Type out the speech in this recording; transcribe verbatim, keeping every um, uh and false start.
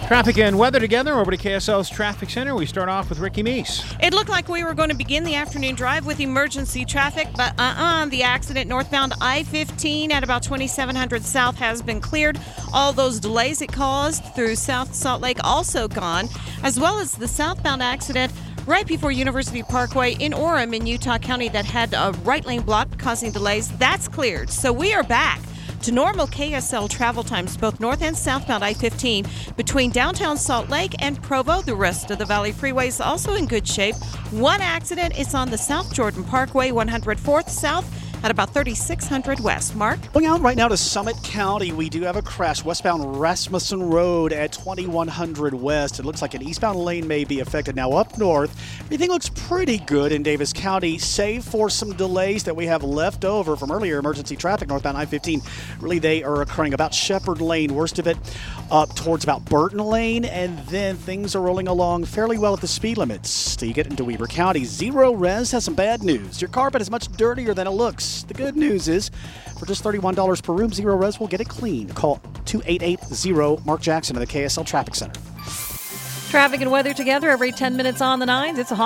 Traffic and weather together over to K S L's Traffic Center. We start off with Ricky Meese. It looked like we were going to begin the afternoon drive with emergency traffic, but uh-uh. The accident northbound I fifteen at about twenty-seven hundred South has been cleared. All those delays it caused through South Salt Lake also gone, as well as the southbound accident right before University Parkway in Orem in Utah County that had a right lane blocked, causing delays. That's cleared. So we are back to normal K S L travel times, both north and southbound I fifteen between downtown Salt Lake and Provo. The rest of the Valley Freeway is also in good shape. One accident is on the South Jordan Parkway, one hundred fourth South at about thirty-six hundred West. Mark? Going out right now to Summit County, we do have a crash westbound Rasmussen Road at twenty-one hundred West. It looks like an eastbound lane may be affected. Now up north, everything looks pretty good in Davis County, save for some delays that we have left over from earlier emergency traffic northbound I fifteen. Really, they are occurring about Shepherd Lane, worst of it up towards about Burton Lane, and then things are rolling along fairly well at the speed limits. Till you get into Weber County, Zero Res has some bad news. Your carpet is much dirtier than it looks. The good news is, for just thirty-one dollars per room, Zero Res will get it clean. Call two eight eight zero Mark Jackson at the K S L Traffic Center. Traffic and weather together every ten minutes on the nines. It's a hot